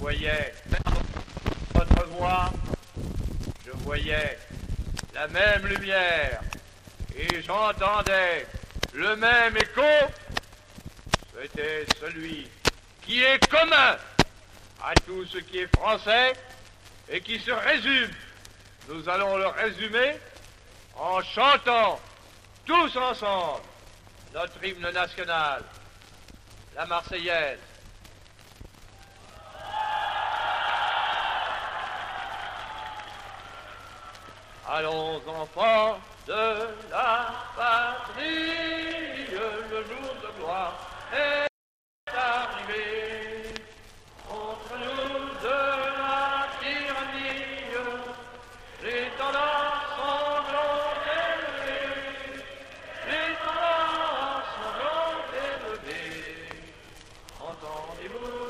voyais votre voix, je voyais la même lumière et j'entendais le même écho. C'était celui qui est commun à tout ce qui est français et qui se résume. Nous allons le résumer en chantant tous ensemble notre hymne national, la Marseillaise. Allons enfants de la patrie, le jour de gloire est arrivé. Contre nous de la tyrannie, les tendances sanglantes élevées, les tendances sanglantes élevées. Entendez-vous